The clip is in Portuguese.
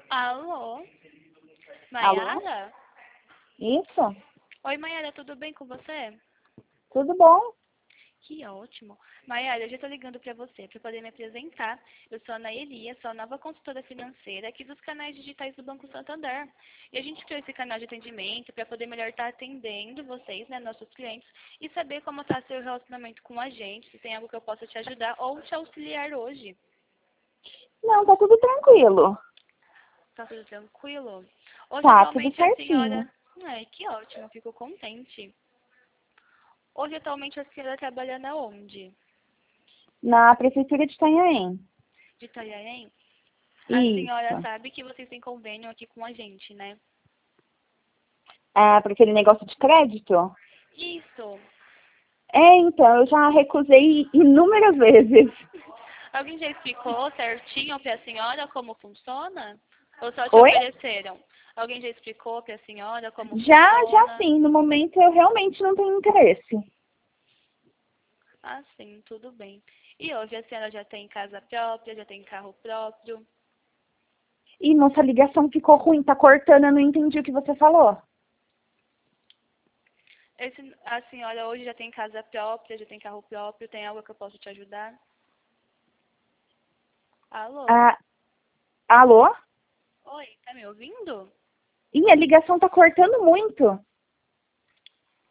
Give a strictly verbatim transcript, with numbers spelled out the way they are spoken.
Alô? Alô? Maiara? Isso? Oi, Maiara, tudo bem com você? Tudo bom? Que ótimo. Maiara, eu já estou ligando para você para poder me apresentar. Eu sou a Ana Elia, sou a nova consultora financeira aqui dos canais digitais do Banco Santander. E a gente criou esse canal de atendimento para poder melhor estar atendendo vocês, né, nossos clientes, e saber como está seu relacionamento com a gente, se tem algo que eu possa te ajudar ou te auxiliar hoje. Não, tá tudo tranquilo. Tá tudo tranquilo? Hoje, Tá, tudo atualmente, a certinho. senhora... Ai, que ótimo, fico contente. Hoje, atualmente, a senhora trabalha na onde? Na prefeitura de Itanhaém. De Itanhaém? A senhora Isso. sabe que vocês têm convênio aqui com a gente, né? Ah, para aquele negócio de crédito? Isso. É, então, eu já recusei inúmeras vezes. Alguém já explicou certinho para a senhora como funciona? Ou só te Oi? ofereceram? Alguém já explicou para a senhora como Já, já funciona? sim. No momento eu realmente não tenho interesse. Ah, sim, tudo bem. E hoje a senhora já tem casa própria, já tem carro próprio? Ih, nossa ligação ficou ruim, tá cortando, eu não entendi o que você falou. Esse, a senhora hoje já tem casa própria, já tem carro próprio, tem algo que eu posso te ajudar? Alô? Ah, alô? Oi, tá me ouvindo? Ih, a ligação tá cortando muito.